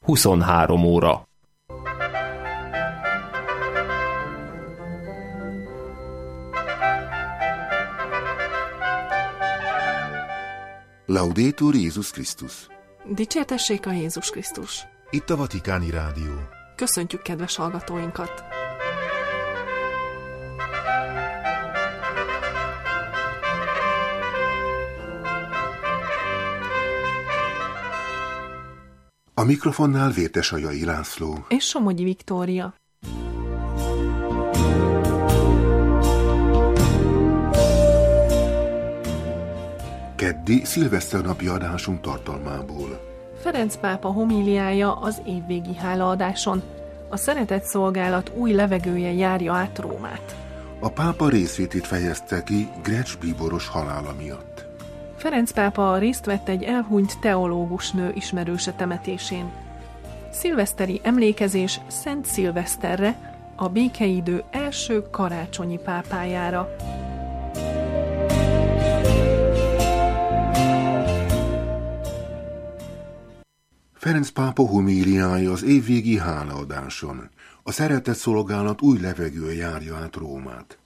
23 óra. Laudetur Jézus Krisztus! Dicsértessék a Jézus Krisztus! Itt a Vatikáni Rádió. Köszöntjük kedves hallgatóinkat! A mikrofonnál Vértesajai László és Somogyi Viktória. Keddi szilveszternapi adásunk tartalmából. Ferenc pápa homíliája az évvégi hálaadáson. A szeretetszolgálat új levegője járja át Rómát. A pápa részvétét fejezte ki Grecz bíboros halála miatt. Ferenc pápa részt vett egy elhunyt teológus nő ismerőse temetésén. Szilveszteri emlékezés Szent Szilveszterre, a békeidő első karácsonyi pápájára. Ferenc pápa homíliája az évvégi hálaadáson. A szeretetszolgálat új levegő járja át Rómát.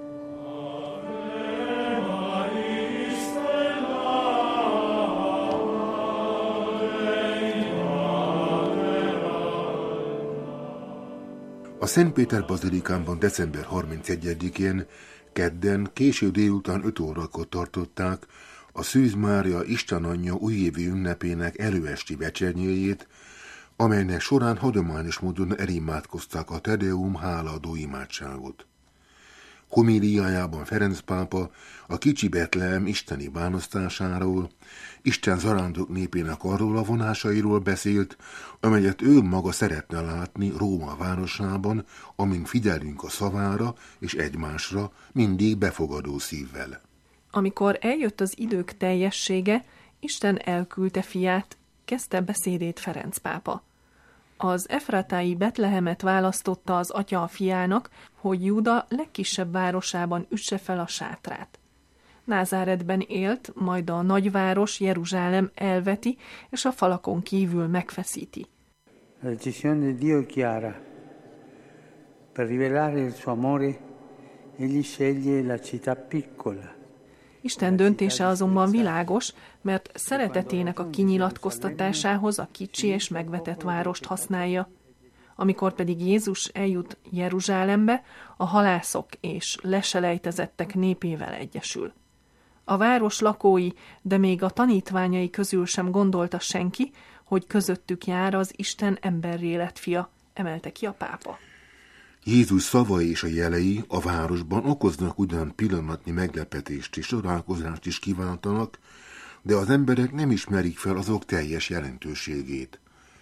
A Szentpéter bazilikánban december 31-én, kedden, késő délután 5 órakor tartották a Szűz Mária Isten Anyja újévi ünnepének előesti vecsernyéjét, amelynek során hagyományos módon elimádkozták a Te Deum hálaadó imádságot. Homíliájában Ferenc pápa a kicsi Betlehem isteni bánosztásáról, Isten zarándok népének arról a vonásairól beszélt, amelyet ő maga szeretne látni Róma városában, amint figyelünk a szavára és egymásra, mindig befogadó szívvel. Amikor eljött az idők teljessége, Isten elküldte fiát, kezdte beszédét Ferenc pápa. Az efratái Betlehemet választotta az atya a fiának, hogy Júda legkisebb városában üsse fel a sátrát. Názáretben élt, majd a nagyváros Jeruzsálem elveti, és a falakon kívül megfeszíti. La decisione di Dio è chiara. Per rivelare il suo amore, egli sceglie la città piccola. Isten döntése azonban világos, mert szeretetének a kinyilatkoztatásához a kicsi és megvetett várost használja. Amikor pedig Jézus eljut Jeruzsálembe, a halászok és leselejtezettek népével egyesül. A város lakói, de még a tanítványai közül sem gondolta senki, hogy közöttük jár az Isten emberré lett fia, emelte ki a pápa. Jézus szavai és a jelei a városban okoznak ugyan pillanatnyi meglepetést és csodálkozást is kiváltanak, de az emberek nem ismerik fel azok teljes jelentőségét.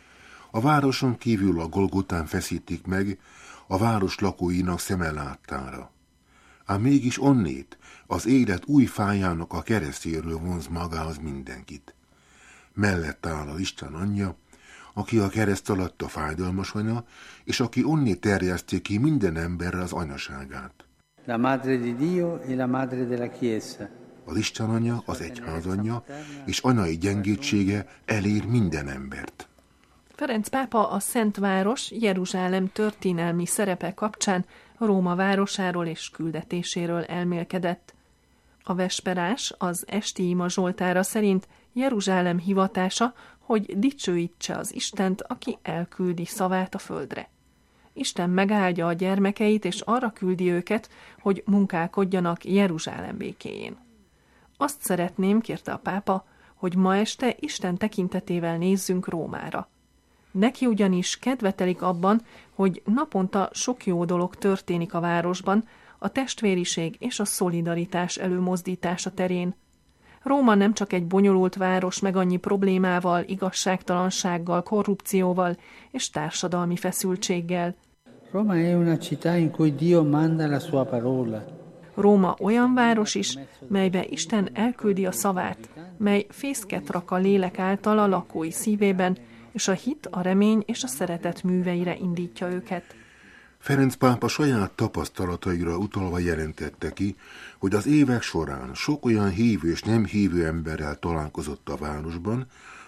A városon kívül a Golgotán feszítik meg a város lakóinak szeme láttára. Ám mégis onnét az élet új fájának a keresztéről vonz magához mindenkit. Mellett áll az Isten Anyja, aki a kereszt alatt a fájdalmas anya, és aki onnét terjeszti ki minden emberre az anyaságát. La madre di Dio e la madre della Chiesa. Az Isten Anya, az egyház anyja, és anyai gyengétsége elér minden embert. Ferenc pápa a Szent Város Jeruzsálem történelmi szerepe kapcsán Róma városáról és küldetéséről elmélkedett. A vesperás, az esti ima zsoltára szerint Jeruzsálem hivatása, hogy dicsőítse az Istent, aki elküldi szavát a földre. Isten megáldja a gyermekeit, és arra küldi őket, hogy munkálkodjanak Jeruzsálem békéjén. Azt szeretném, kérte a pápa, hogy ma este Isten tekintetével nézzünk Rómára. Neki ugyanis kedve telik abban, hogy naponta sok jó dolog történik a városban, a testvériség és a szolidaritás előmozdítása terén. Róma nem csak egy bonyolult város meg annyi problémával, igazságtalansággal, korrupcióval és társadalmi feszültséggel. Roma è una città in cui Dio manda la sua parola. Róma olyan város is, melybe Isten elküldi a szavát, mely fészket rak a lélek által a lakói szívében, és a hit, a remény és a szeretet műveire indítja őket. Ferenc pápa saját tapasztalataira utalva jelentette ki, hogy az évek során sok olyan hívő és nem hívő emberrel találkozott a városban,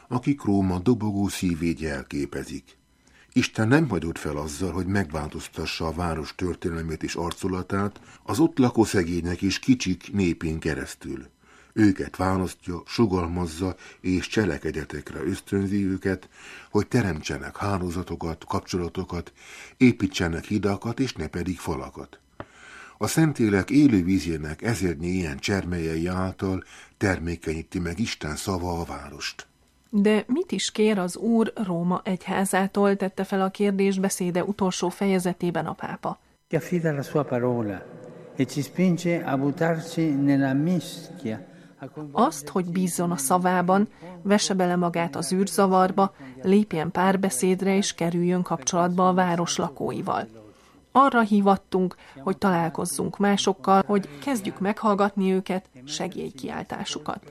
akik Róma dobogó szívét jelképezik. Isten nem hagyott fel azzal, hogy megváltoztassa a város történelmét és arculatát az ott lakó szegények és kicsik népén keresztül. Őket választja, sugalmazza és cselekedetekre ösztönzi őket, hogy teremtsenek hálózatokat, kapcsolatokat, építsenek hidakat és ne pedig falakat. A Szentlélek élő vízének ezernyi ilyen csermelyei által termékenyíti meg Isten szava a várost. De mit is kér az Úr Róma egyházától, tette fel a kérdés beszéde utolsó fejezetében a pápa. Che affida la sua parola e ci spinge a buttarci nella mischia. Azt, hogy bízzon a szavában, vesse bele magát az űrzavarba, lépjen párbeszédre és kerüljön kapcsolatba a város lakóival. Arra hívattunk, hogy találkozzunk másokkal, hogy kezdjük meghallgatni őket, segélykiáltásukat.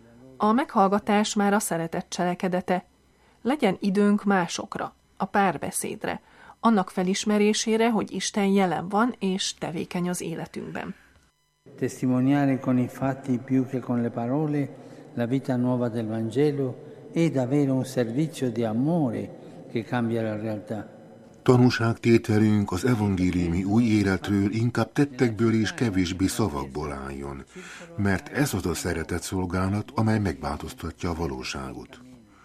A meghallgatás már a szeretet cselekedete. Legyen időnk másokra, a párbeszédre, annak felismerésére, hogy Isten jelen van és tevékeny az életünkben. Testimoniare con i fatti più che con le parole la vita nuova del Vangelo ed avere un servizio di amore che cambia la realtà. Tanúságtételünk az evangéliumi új életről inkább tettekből és kevésbé szavakból álljon, mert ez az a szeretet szolgálat, amely megváltoztatja a valóságot.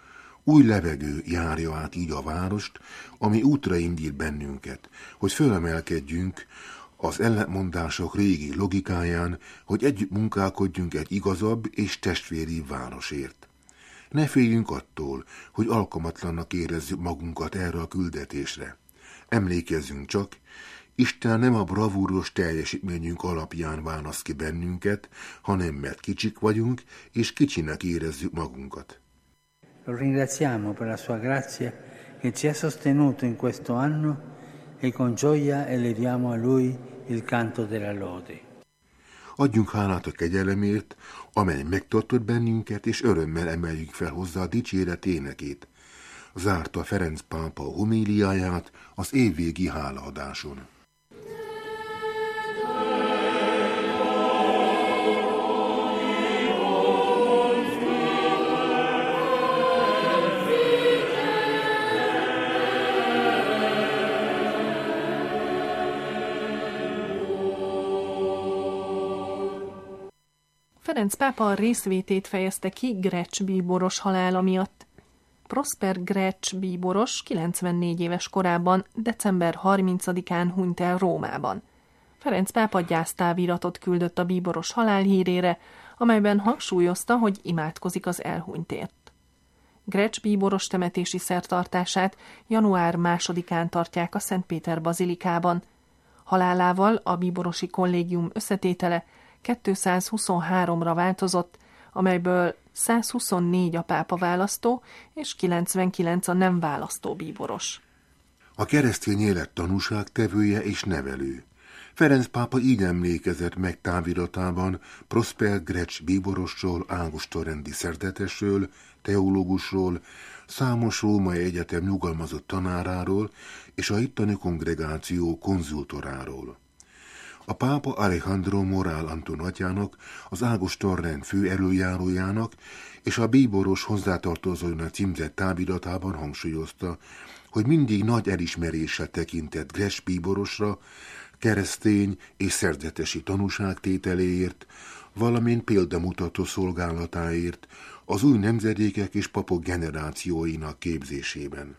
Új levegő járja át így a várost, ami útra indít bennünket, hogy fölemelkedjünk az ellentmondások régi logikáján, hogy együtt munkálkodjunk egy igazabb és testvéribb városért. Ne féljünk attól, hogy alkalmatlannak érezzük magunkat erre a küldetésre. Emlékezzünk csak, Isten nem a bravúros teljesítményünk alapján választ ki bennünket, hanem mert kicsik vagyunk, és kicsinek érezzük magunkat. Lo ringraziamo per la sua grazia che ci ha sostenuto in questo anno e con gioia eleviamo a Lui il canto della lode. Adjunk hálát a kegyelemért, amely megtartott bennünket, és örömmel emeljük fel hozzá a dicséret énekét. Zárta Ferenc pápa a homíliáját az évvégi hálaadáson. Ferenc pápa a részvétét fejezte ki Greccs bíboros halála miatt. Prosper Greccs bíboros 94 éves korában, december 30-án hunyt el Rómában. Ferenc pápa gyásztáviratot küldött a bíboros halálhírére, amelyben hangsúlyozta, hogy imádkozik az elhunytért. Greccs bíboros temetési szertartását január 2-án tartják a Szent Péter bazilikában. Halálával a bíborosi kollégium összetétele 223-ra változott, amelyből 124 a pápa választó, és 99 a nem választó bíboros. A keresztény élet tanúságtevője és nevelő. Ferenc pápa így emlékezett meg táviratában Prosper Greccs bíborosról, ágostonrendi szerzetesről, teológusról, számos római egyetem nyugalmazott tanáráról és a itteni kongregáció konzultoráról. A pápa Alejandro Morál Anton atyának, az ágostonrend fő előjárójának és a bíboros hozzátartozóinak címzett táviratában hangsúlyozta, hogy mindig nagy elismeréssel tekintett Greccs bíborosra, keresztény és szerzetesi tanúságtételéért, valamint példamutató szolgálatáért az új nemzedékek és papok generációinak képzésében.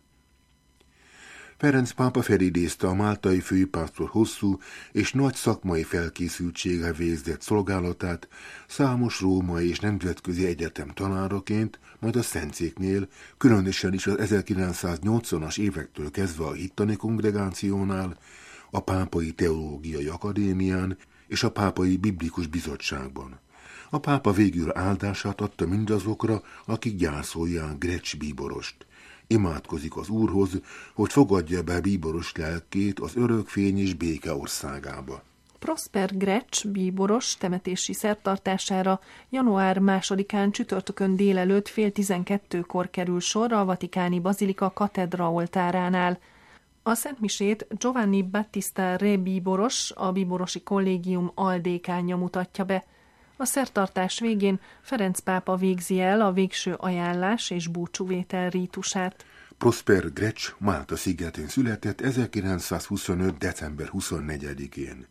Ferenc pápa felidézte a máltai főpásztor hosszú és nagy szakmai felkészültséggel végzett szolgálatát számos római és nemzetközi egyetem tanáraként, majd a Szentszéknél, különösen is az 1980-as évektől kezdve a hittani kongregációnál, a Pápai Teológiai Akadémián és a Pápai Biblikus Bizottságban. A pápa végül áldását adta mindazokra, akik gyászolják Greccs bíborost. Imádkozik az Úrhoz, hogy fogadja be bíboros lelkét az örök fény és béke országába. Prosper Greccs bíboros temetési szertartására január 2-án csütörtökön délelőtt 11:30-kor kerül sor a vatikáni bazilika katedra oltáránál. A szentmisét Giovanni Battista Re bíboros, a bíborosi kollégium aldékánja mutatja be. A szertartás végén Ferenc pápa végzi el a végső ajánlás és búcsúvétel rítusát. Prosper Gretsch Málta szigetén született 1925. december 24-én.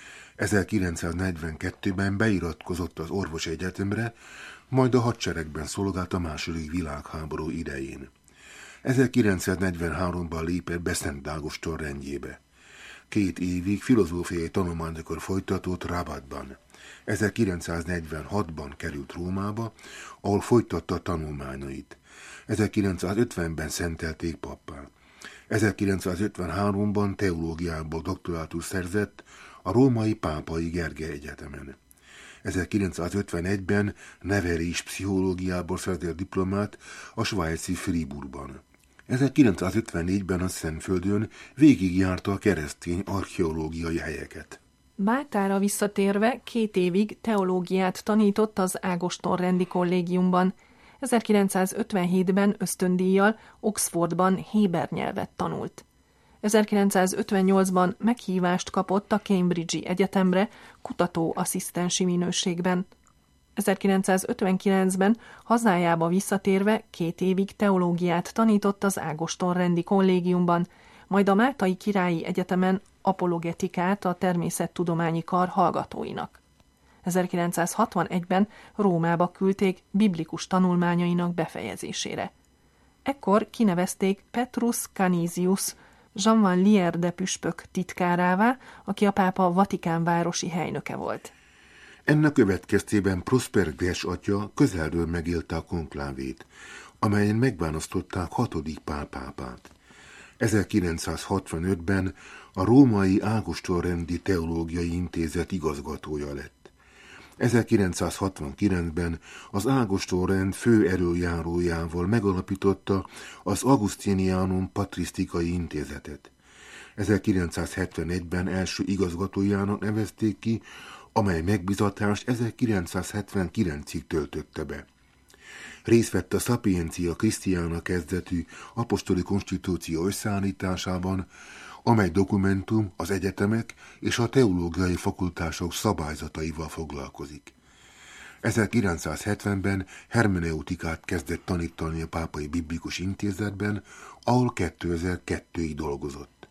1942-ben beiratkozott az orvosegyetemre, majd a hadseregben szolgált a II. Világháború idején. 1943-ban lépett be Szent Ágoston rendjébe. 2 évig filozófiai tanulmányokat folytatott Rabatban. 1946-ban került Rómába, ahol folytatta tanulmányait. 1950-ben szentelték pappá. 1953-ban teológiából doktorátust szerzett a római Pápai Gergely Egyetemen. 1951-ben nevelés pszichológiából szerzett diplomát a svájci Fribourgban. 1954-ben a Szentföldön végigjárta a keresztény archeológiai helyeket. Máltára visszatérve 2 évig teológiát tanított az Ágoston-rendi kollégiumban. 1957-ben ösztöndíjjal Oxfordban héber nyelvet tanult. 1958-ban meghívást kapott a Cambridge-i Egyetemre kutatóasszisztensi minőségben. 1959-ben hazájába visszatérve 2 évig teológiát tanított az Ágoston-rendi kollégiumban, majd a Máltai Királyi Egyetemen apologetikát a természettudományi kar hallgatóinak. 1961-ben Rómába küldték biblikus tanulmányainak befejezésére. Ekkor kinevezték Petrus Canisius, Jean van Lierde püspök titkárává, aki a pápa Vatikán városi helynöke volt. Ennek következtében Prosper Gretsch atya közelről megélte a konklávét, amelyen megválasztották 6. Pál pápát. 1965-ben a római Ágoston-rendi teológiai intézet igazgatója lett. 1969-ben az Ágoston-rend fő elöljárójával megalapította az Augustinianum Patrisztikai Intézetet. 1971-ben első igazgatójának nevezték ki, amely megbizatást 1979-ig töltötte be. Részt vett a Sapientia Christiana kezdetű apostoli konstitúció összeállításában, amely dokumentum az egyetemek és a teológiai fakultások szabályzataival foglalkozik. 1970-ben hermeneutikát kezdett tanítani a Pápai Biblikus Intézetben, ahol 2002-ig dolgozott.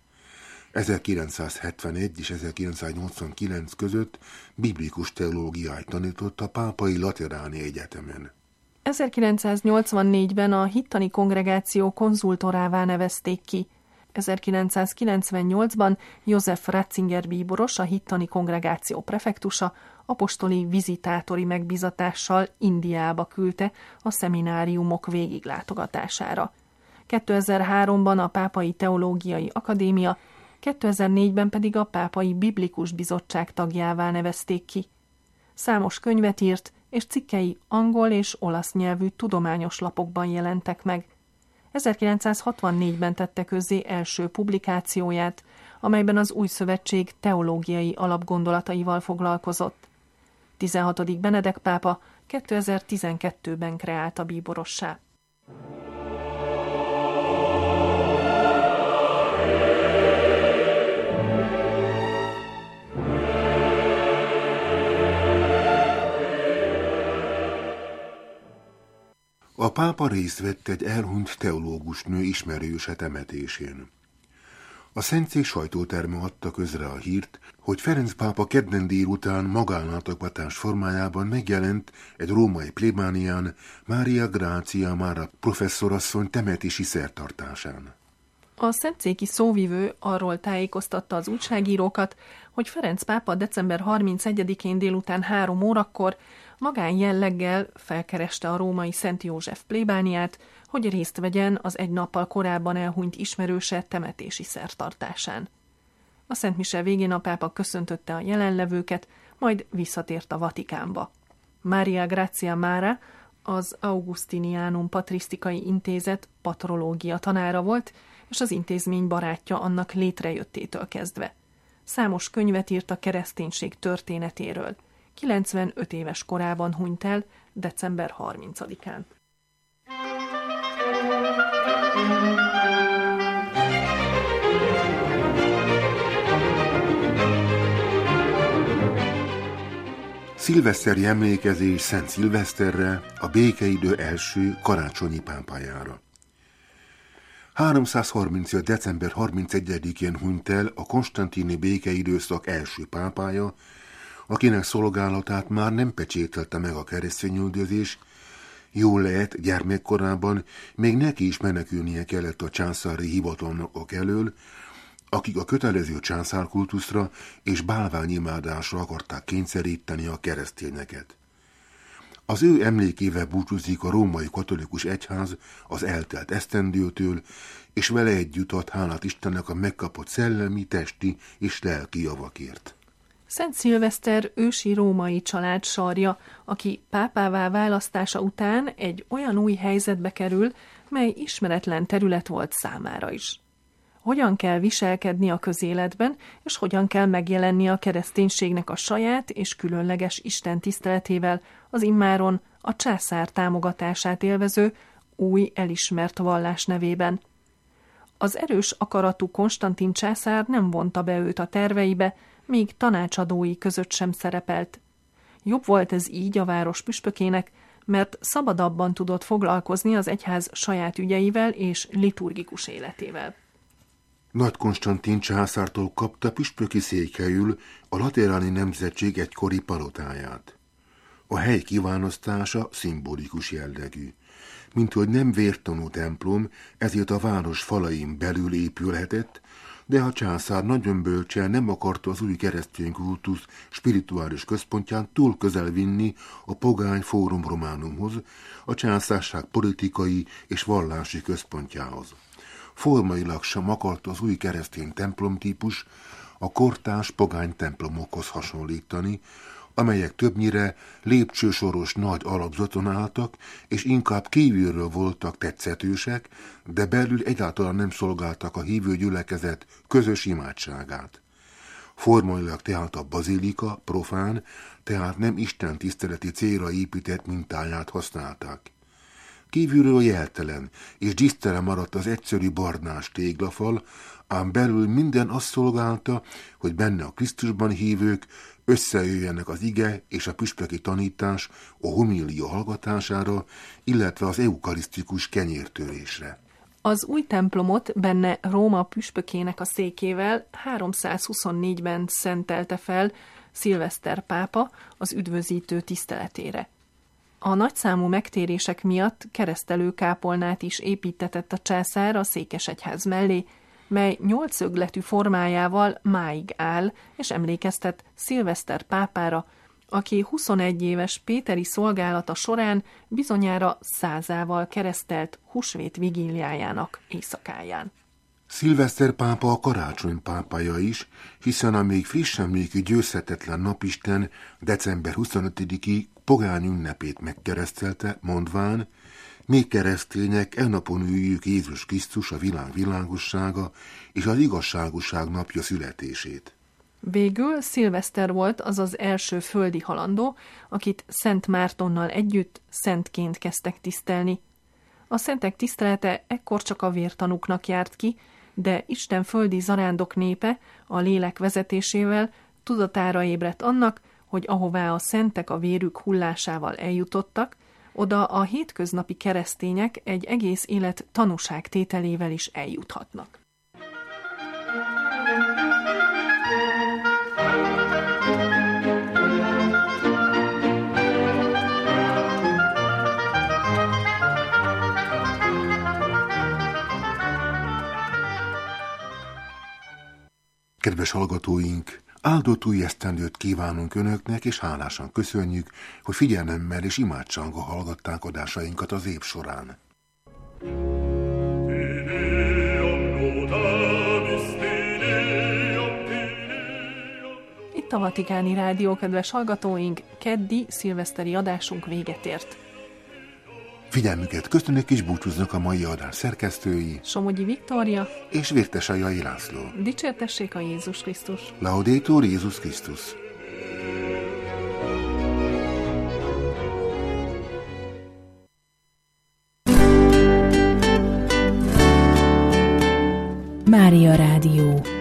1971 és 1989 között biblikus teológiát tanított a Pápai Lateráni Egyetemen. 1984-ben a hittani kongregáció konzultorává nevezték ki. 1998-ban József Ratzinger bíboros, a hittani kongregáció prefektusa, apostoli vizitátori megbizatással Indiába küldte a szemináriumok végiglátogatására. 2003-ban a Pápai Teológiai Akadémia, 2004-ben pedig a Pápai Biblikus Bizottság tagjává nevezték ki. Számos könyvet írt, és cikkei angol és olasz nyelvű tudományos lapokban jelentek meg. 1964-ben tette közzé első publikációját, amelyben az Új Szövetség teológiai alapgondolataival foglalkozott. 16. Benedek pápa 2012-ben kreálta bíborossá. A pápa részt vett egy elhunyt teológusnő ismerőse temetésén. A Szentszék sajtóterme adta közre a hírt, hogy Ferenc pápa kedden délután magánlátogatás formájában megjelent egy római plébánián Mária Grácia Mára professzorasszony temetési szertartásán. A szentszéki szóvivő arról tájékoztatta az újságírókat, hogy Ferenc pápa december 31-én délután 3 órakor magán jelleggel felkereste a római Szent József plébániát, hogy részt vegyen az egy nappal korábban elhunyt ismerőse temetési szertartásán. A szentmise végén a pápa köszöntötte a jelenlevőket, majd visszatért a Vatikánba. Mária Grácia Mára, az Augustinianum Patrisztikai Intézet patrológia tanára volt, és az intézmény barátja annak létrejöttétől kezdve. Számos könyvet írt a kereszténység történetéről. 95 éves korában hunyt el, december 30-án. Szilveszteri emlékezés Szent Szilveszterre, a békeidő első karácsonyi pápájára. 335. december 31-én hunyt el a konstantini békeidőszak első pápája, akinek szolgálatát már nem pecsételte meg a keresztényüldözés, jól lehet gyermekkorában még neki is menekülnie kellett a császári hivatalnokok elől, akik a kötelező császárkultuszra és bálványimádásra akarták kényszeríteni a keresztényeket. Az ő emlékével búcsúzik a római katolikus egyház az eltelt esztendőtől, és vele együtt ad hálát Istennek a megkapott szellemi, testi és lelki javakért. Szent Szilveszter ősi római család sarja, aki pápává választása után egy olyan új helyzetbe kerül, mely ismeretlen terület volt számára is. Hogyan kell viselkedni a közéletben, és hogyan kell megjelenni a kereszténységnek a saját és különleges Isten tiszteletével, az immáron a császár támogatását élvező, új elismert vallás nevében. Az erős akaratú Konstantin császár nem vonta be őt a terveibe, míg tanácsadói között sem szerepelt. Jobb volt ez így a város püspökének, mert szabadabban tudott foglalkozni az egyház saját ügyeivel és liturgikus életével. Nagy Konstantin császártól kapta püspöki székhelyül a lateráni nemzetség egykori palotáját. A hely kiválasztása szimbolikus jellegű. Minthogy nem vértanú templom, ezért a város falain belül épülhetett, de a császár nagyon bölcsen nem akarta az új keresztény kultusz spirituális központján túl közel vinni a pogány Fórum Románumhoz, a császárság politikai és vallási központjához. Formailag sem akarta az új keresztény templomtípus a kortárs pogány templomokhoz hasonlítani, amelyek többnyire lépcsősoros nagy alapzaton álltak, és inkább kívülről voltak tetszetősek, de belül egyáltalán nem szolgáltak a hívő gyülekezet közös imádságát. Formailag tehát a bazilika profán, tehát nem Isten tiszteleti célra épített mintáját használták. Kívülről jeltelen és dísztelen maradt az egyszerű barnás téglafal, ám belül minden azt szolgálta, hogy benne a Krisztusban hívők összejöjjenek az ige és a püspöki tanítás a homília hallgatására, illetve az eukarisztikus kenyértörésre. Az új templomot benne Róma püspökének a székével 324-ben szentelte fel Szilveszter pápa az üdvözítő tiszteletére. A nagyszámú megtérések miatt keresztelőkápolnát is építtetett a császár a székesegyház mellé, mely 8-szögletű formájával máig áll, és emlékeztet Szilveszter pápára, aki 21 éves péteri szolgálata során bizonyára 100-ával keresztelt húsvét vigíliájának éjszakáján. Szilveszter pápa a karácsony pápája is, hiszen a még friss emlékű győzhetetlen napisten december 25-i pogány ünnepét megkeresztelte, mondván: mi keresztények e napon üljük Jézus Krisztus, a világ világossága és az igazságosság napja születését. Végül Szilveszter volt az az első földi halandó, akit Szent Mártonnal együtt szentként kezdtek tisztelni. A szentek tisztelete ekkor csak a vértanúknak járt ki, de Isten földi zarándok népe a lélek vezetésével tudatára ébredt annak, hogy ahová a szentek a vérük hullásával eljutottak, oda a hétköznapi keresztények egy egész élet tanúságtételével is eljuthatnak. Kedves hallgatóink! Áldott új esztendőt kívánunk Önöknek, és hálásan köszönjük, hogy figyelemmel és imádsággal hallgatták adásainkat az év során. Itt a Vatikáni Rádió, kedves hallgatóink, keddi szilveszteri adásunk véget ért. Figyelmüket köszönjük, és búcsúznak a mai adás szerkesztői Somogyi Viktória és Vértesajai László. Dicsértessék a Jézus Krisztus! Laudetur Jézus Krisztus! Mária Rádió.